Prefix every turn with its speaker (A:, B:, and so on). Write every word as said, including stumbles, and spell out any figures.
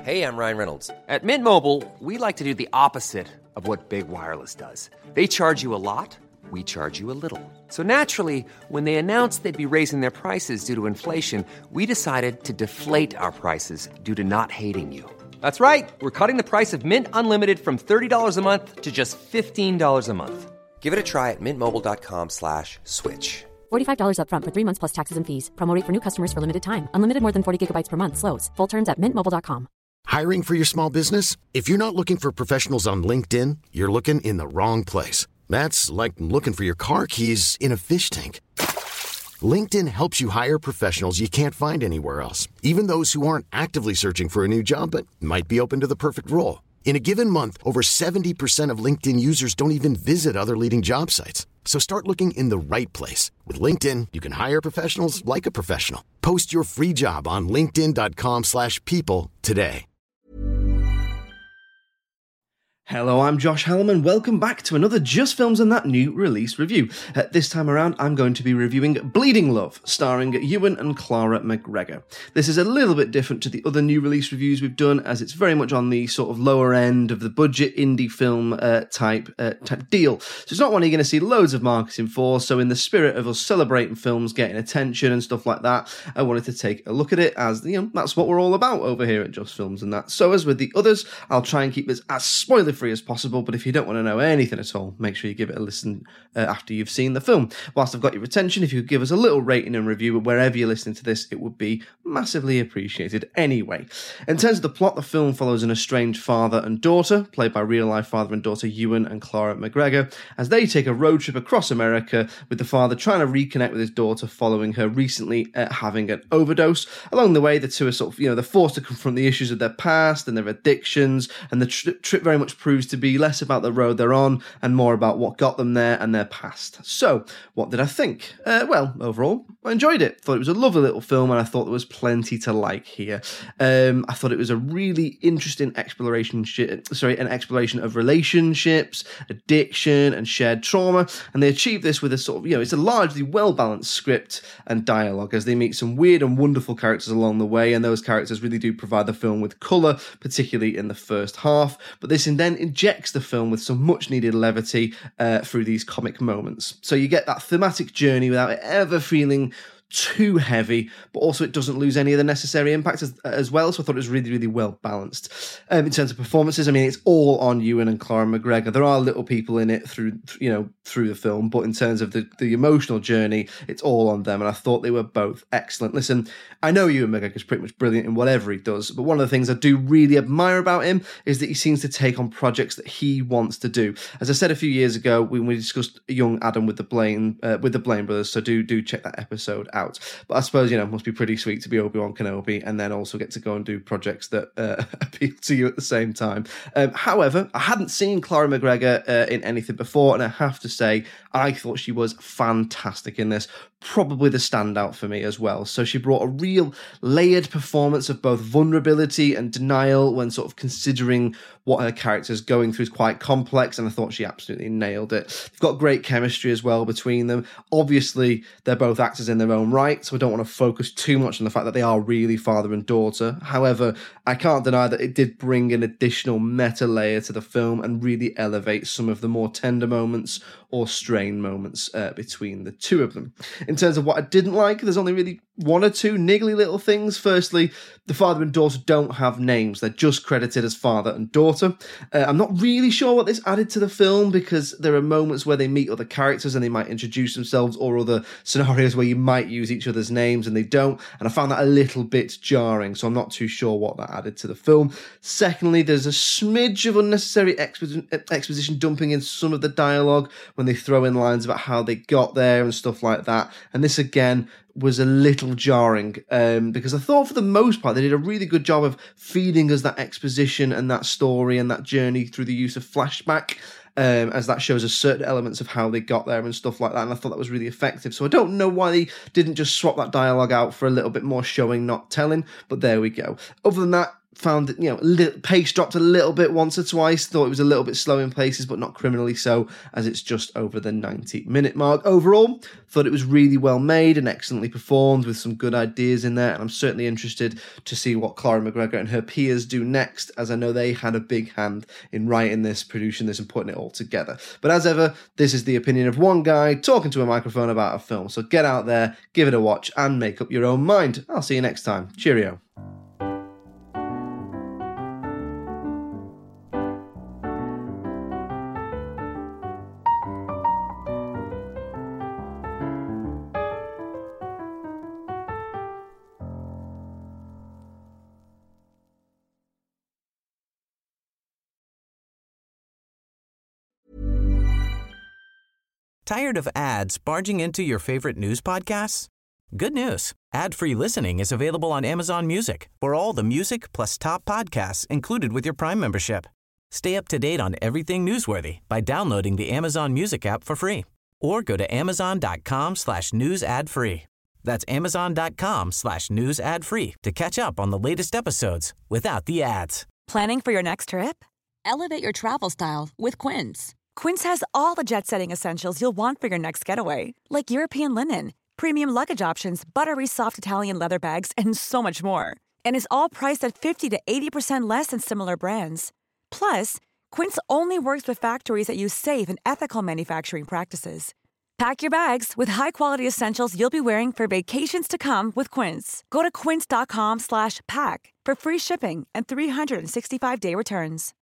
A: Hey, I'm Ryan Reynolds.
B: At Mint Mobile, we like to do the opposite of what Big Wireless does. They charge you a lot, we charge you a little. So naturally, when they announced they'd be raising their prices due to inflation, we decided to deflate our prices due to not hating you. That's right. We're cutting the price of Mint Unlimited from thirty dollars a month to just fifteen dollars a month.
A: Give it a try at mintmobile.com slash switch.
C: forty-five dollars up front for three months plus taxes and fees. Promo rate for new customers for limited time. Unlimited more than forty gigabytes per month slows. Full terms at mint mobile dot com.
D: Hiring for your small business? If you're not looking for professionals on LinkedIn, you're looking in the wrong place. That's like looking for your car keys in a fish tank. LinkedIn helps you hire professionals you can't find anywhere else, even those who aren't actively searching for a new job but might be open to the perfect role. In a given month, over seventy percent of LinkedIn users don't even visit other leading job sites. So start looking in the right place. With LinkedIn, you can hire professionals like a professional. Post your free job on linkedin.com slash people today.
E: Hello, I'm Josh Hellman. Welcome back to another Just Films and That New Release review. Uh, this time around, I'm going to be reviewing Bleeding Love, starring Ewan and Clara McGregor. This is a little bit different to the other new release reviews we've done, as it's very much on the sort of lower end of the budget indie film uh, type uh, type deal. So it's not one you're going to see loads of marketing for, so in the spirit of us celebrating films, getting attention and stuff like that, I wanted to take a look at it as, you know, that's what we're all about over here at Just Films and That. So as with the others, I'll try and keep this as spoiler free as possible, but if you don't want to know anything at all, make sure you give it a listen uh, after you've seen the film. Whilst I've got your attention, if you could give us a little rating and review wherever you're listening to this, it would be massively appreciated. Anyway, in terms of the plot, the film follows an estranged father and daughter, played by real-life father and daughter Ewan and Clara McGregor, as they take a road trip across America, with the father trying to reconnect with his daughter following her recently uh, having an overdose. Along the way, the two are sort of, you know, they're forced to confront the issues of their past and their addictions, and the tri- trip very much proves to be less about the road they're on and more about what got them there and their past. So, what did I think? Uh, well, overall, I enjoyed it. Thought it was a lovely little film, and I thought there was plenty to like here. Um, I thought it was a really interesting exploration, sh- sorry, an exploration of relationships, addiction, and shared trauma, and they achieved this with a sort of, you know, it's a largely well-balanced script and dialogue, as they meet some weird and wonderful characters along the way, and those characters really do provide the film with colour, particularly in the first half. But this then injects the film with some much-needed levity uh, through these comic moments. So you get that thematic journey without it ever feeling too heavy, but also it doesn't lose any of the necessary impact as, as well, so I thought it was really, really well balanced. Um, in terms of performances, I mean, it's all on Ewan and Clara McGregor. There are little people in it through, you know, through the film, but in terms of the, the emotional journey, it's all on them, and I thought they were both excellent. Listen, I know Ewan McGregor is pretty much brilliant in whatever he does, but one of the things I do really admire about him is that he seems to take on projects that he wants to do. As I said a few years ago when we discussed Young Adam with the Blaine, uh, with the Blaine brothers, so do do check that episode out. Out. But I suppose, you know, it must be pretty sweet to be Obi-Wan Kenobi and then also get to go and do projects that uh, appeal to you at the same time. Um, however, I hadn't seen Clara McGregor uh, in anything before, and I have to say, I thought she was fantastic in this. Probably the standout for me as well. So she brought a real layered performance of both vulnerability and denial when sort of considering what her character's going through is quite complex, and I thought she absolutely nailed it. They've got great chemistry as well between them. Obviously, they're both actors in their own right, so I don't want to focus too much on the fact that they are really father and daughter. However, I can't deny that it did bring an additional meta layer to the film and really elevate some of the more tender moments or strained moments uh, between the two of them. In terms of what I didn't like, there's only really one or two niggly little things. Firstly, the father and daughter don't have names. They're just credited as father and daughter. Uh, I'm not really sure what this added to the film, because there are moments where they meet other characters and they might introduce themselves, or other scenarios where you might use each other's names and they don't. And I found that a little bit jarring, so I'm not too sure what that added to the film. Secondly, there's a smidge of unnecessary exposition, exposition dumping in some of the dialogue when they throw in lines about how they got there and stuff like that. And this, again, was a little jarring um, because I thought for the most part they did a really good job of feeding us that exposition and that story and that journey through the use of flashback, um, as that shows us certain elements of how they got there and stuff like that, and I thought that was really effective. So I don't know why they didn't just swap that dialogue out for a little bit more showing, not telling, but there we go. Other than that, found that, you know, li- pace dropped a little bit once or twice. Thought it was a little bit slow in places, but not criminally so, as it's just over the ninety minute mark. Overall, thought it was really well made and excellently performed with some good ideas in there. And I'm certainly interested to see what Clara McGregor and her peers do next, as I know they had a big hand in writing this, producing this, and putting it all together. But as ever, this is the opinion of one guy talking to a microphone about a film. So get out there, give it a watch, and make up your own mind. I'll see you next time. Cheerio.
F: Tired of ads barging into your favorite news podcasts? Good news. Ad-free listening is available on Amazon Music for all the music plus top podcasts included with your Prime membership. Stay up to date on everything newsworthy by downloading the Amazon Music app for free or go to amazon.com slash news ad free. That's amazon.com slash news ad free to catch up on the latest episodes without the ads.
G: Planning for your next trip? Elevate your travel style with Quince. Quince has all the jet-setting essentials you'll want for your next getaway, like European linen, premium luggage options, buttery soft Italian leather bags, and so much more. And is all priced at fifty to eighty percent less than similar brands. Plus, Quince only works with factories that use safe and ethical manufacturing practices. Pack your bags with high-quality essentials you'll be wearing for vacations to come with Quince. Go to quince.com slash pack for free shipping and three sixty-five day returns.